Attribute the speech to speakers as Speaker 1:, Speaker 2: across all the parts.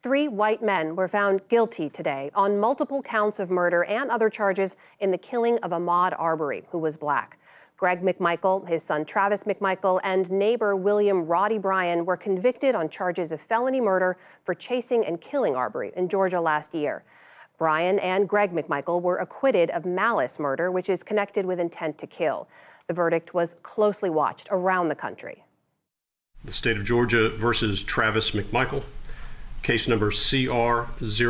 Speaker 1: Three white men were found guilty today on multiple counts of murder and other charges in the killing of Ahmaud Arbery, who was black. Greg McMichael, his son Travis McMichael, and neighbor William Roddy Bryan were convicted on charges of felony murder for chasing and killing Arbery in Georgia last year. Bryan and Greg McMichael were acquitted of malice murder, which is connected with intent to kill. The verdict was closely watched around the country.
Speaker 2: The state of Georgia versus Travis McMichael, case number CR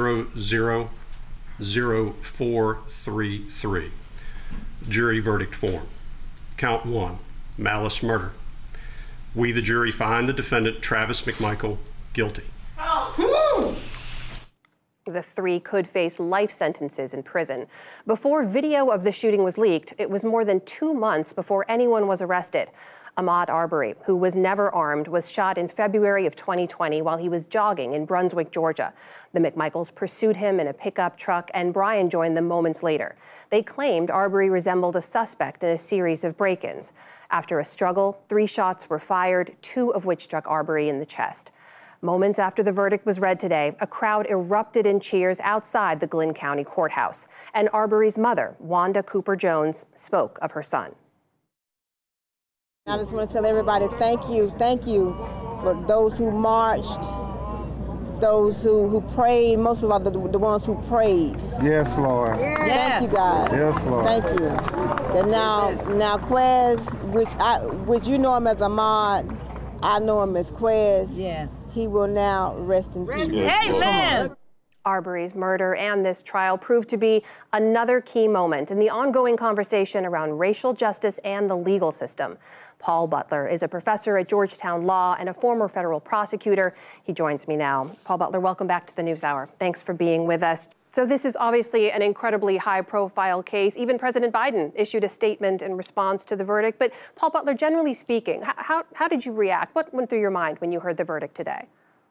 Speaker 2: 000433. Jury verdict form. Count 1, malice murder. We, the jury, find the defendant, Travis McMichael, guilty.
Speaker 1: The three could face life sentences in prison. Before video of the shooting was leaked, it was more than 2 months before anyone was arrested. Ahmaud Arbery, who was never armed, was shot in February of 2020 while he was jogging in Brunswick, Georgia. The McMichaels pursued him in a pickup truck, and Bryan joined them moments later. They claimed Arbery resembled a suspect in a series of break-ins. After a struggle, 3 shots were fired, 2 of which struck Arbery in the chest. Moments after the verdict was read today, a crowd erupted in cheers outside the Glynn County Courthouse. And Arbery's mother, Wanda Cooper Jones, spoke of her son.
Speaker 3: I just want to tell everybody thank you for those who marched, those who prayed, most of all the ones who prayed.
Speaker 4: Yes, Lord.
Speaker 3: Yes. Thank you, God.
Speaker 4: Yes, Lord.
Speaker 3: Thank you. And now Quez, which you know him as Ahmaud, I know him as Quez.
Speaker 5: Yes.
Speaker 3: He will now rest in peace.
Speaker 5: Amen.
Speaker 1: Arbery's murder and this trial proved to be another key moment in the ongoing conversation around racial justice and the legal system. Paul Butler is a professor at Georgetown Law and a former federal prosecutor. He joins me now. Paul Butler, welcome back to the NewsHour. Thanks for being with us. So this is obviously an incredibly high-profile case. Even President Biden issued a statement in response to the verdict. But Paul Butler, generally speaking, how did you react? What went through your mind when you heard the verdict today?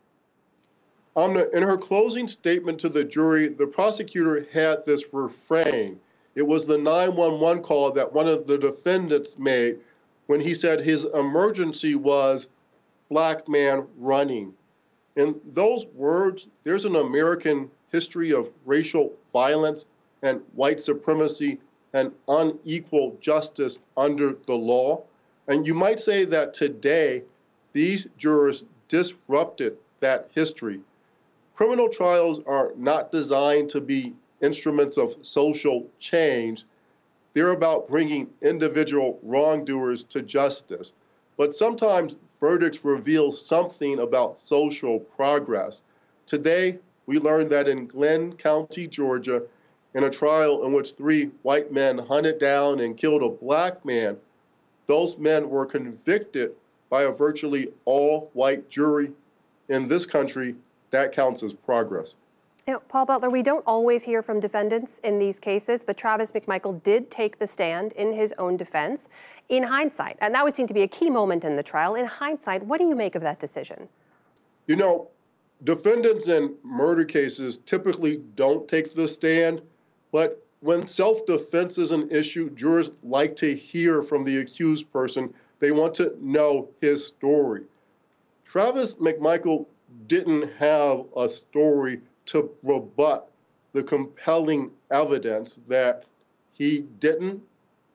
Speaker 6: In her closing statement to the jury, the prosecutor had this refrain. It was the 911 call that one of the defendants made when he said his emergency was black man running. In those words, there's an American history of racial violence and white supremacy and unequal justice under the law. And you might say that today, these jurors disrupted that history. Criminal trials are not designed to be instruments of social change. They're about bringing individual wrongdoers to justice. But sometimes verdicts reveal something about social progress. Today, we learned that in Glynn County, Georgia, in a trial in which 3 white men hunted down and killed a black man, those men were convicted by a virtually all-white jury. In this country, that counts as progress.
Speaker 1: You know, Paul Butler, we don't always hear from defendants in these cases, but Travis McMichael did take the stand in his own defense. In hindsight, and that would seem to be a key moment in the trial, in hindsight, what do you make of that decision?
Speaker 6: You know, defendants in murder cases typically don't take the stand, but when self-defense is an issue, jurors like to hear from the accused person. They want to know his story. Travis McMichael didn't have a story to rebut the compelling evidence that he didn't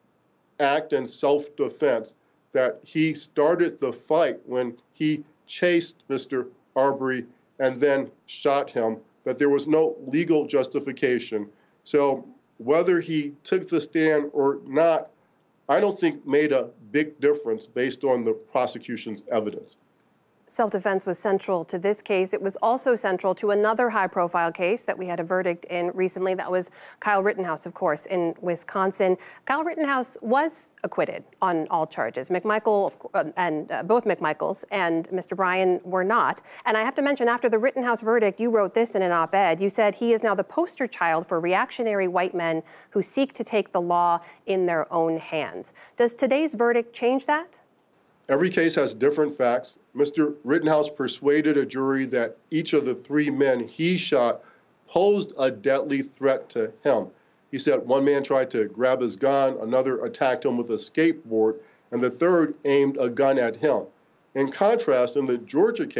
Speaker 6: act in self-defense, that he started the fight when he chased Mr. Arbery and then shot him, that there was no legal justification. So whether he took the stand or not, I don't think made a big difference based on the prosecution's evidence.
Speaker 1: Self-defense was central to this case. It was also central to another high-profile case that we had a verdict in recently. That was Kyle Rittenhouse, of course, in Wisconsin. Kyle Rittenhouse was acquitted on all charges. McMichael and both McMichaels and Mr. Bryan were not. And I have to mention, after the Rittenhouse verdict, you wrote this in an op-ed. You said he is now the poster child for reactionary white men who seek to take the law in their own hands. Does today's verdict change that?
Speaker 6: Every case has different facts. Mr. Rittenhouse persuaded a jury that each of the 3 men he shot posed a deadly threat to him. He said one man tried to grab his gun, another attacked him with a skateboard, and the third aimed a gun at him. In contrast, in the Georgia case,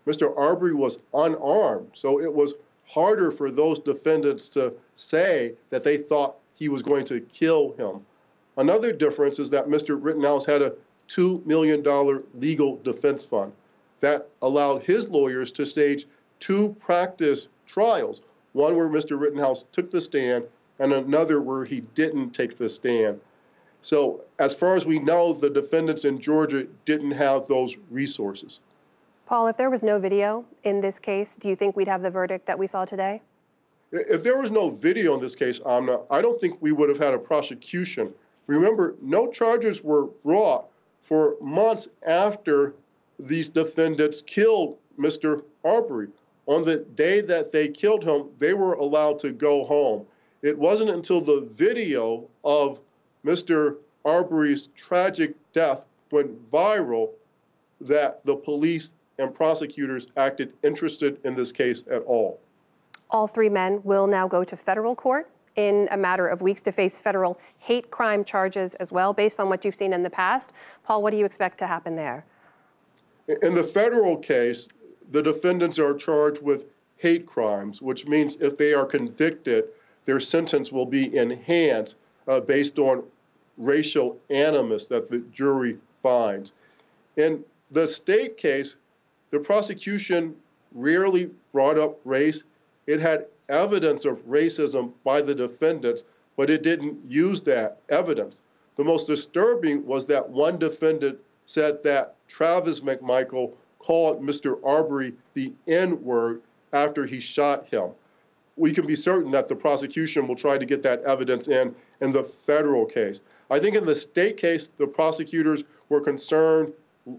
Speaker 6: Mr. Arbery was unarmed, so it was harder for those defendants to say that they thought he was going to kill him. Another difference is that Mr. Rittenhouse had a $2 million legal defense fund that allowed his lawyers to stage 2 practice trials, one where Mr. Rittenhouse took the stand and another where he didn't take the stand. So as far as we know, the defendants in Georgia didn't have those resources.
Speaker 1: Paul, if there was no video in this case, do you think we'd have the verdict that we saw today?
Speaker 6: If there was no video in this case, Amna, I don't think we would have had a prosecution. Remember, no charges were brought for months after these defendants killed Mr. Arbery. On the day that they killed him, they were allowed to go home. It wasn't until the video of Mr. Arbery's tragic death went viral that the police and prosecutors acted interested in this case at all.
Speaker 1: All 3 men will now go to federal court in a matter of weeks to face federal hate crime charges as well, based on what you've seen in the past. Paul, what do you expect to happen there?
Speaker 6: In the federal case, the defendants are charged with hate crimes, which means if they are convicted, their sentence will be enhanced based on racial animus that the jury finds. In the state case, the prosecution rarely brought up race. It had evidence of racism by the defendants, but it didn't use that evidence. The most disturbing was that one defendant said that Travis McMichael called Mr. Arbery the N-word after he shot him. We can be certain that the prosecution will try to get that evidence in the federal case. I think in the state case, the prosecutors were concerned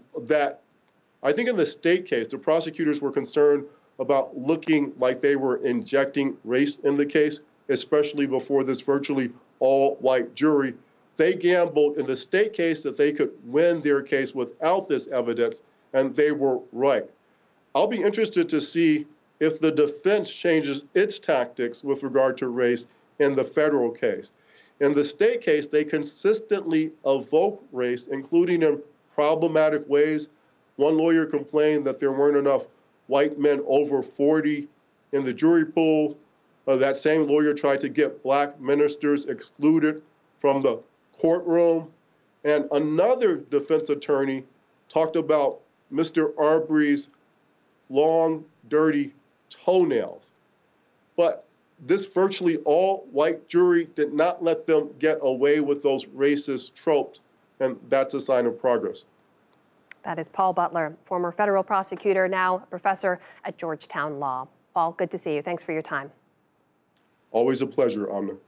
Speaker 6: about looking like they were injecting race in the case, especially before this virtually all-white jury. They gambled in the state case that they could win their case without this evidence, and they were right. I'll be interested to see if the defense changes its tactics with regard to race in the federal case. In the state case, they consistently evoke race, including in problematic ways. One lawyer complained that there weren't enough white men over 40 in the jury pool. That same lawyer tried to get black ministers excluded from the courtroom. And another defense attorney talked about Mr. Arbery's long, dirty toenails. But this virtually all-white jury did not let them get away with those racist tropes, and that's a sign of progress.
Speaker 1: That is Paul Butler, former federal prosecutor, now a professor at Georgetown Law. Paul, good to see you. Thanks for your time.
Speaker 6: Always a pleasure, Amna.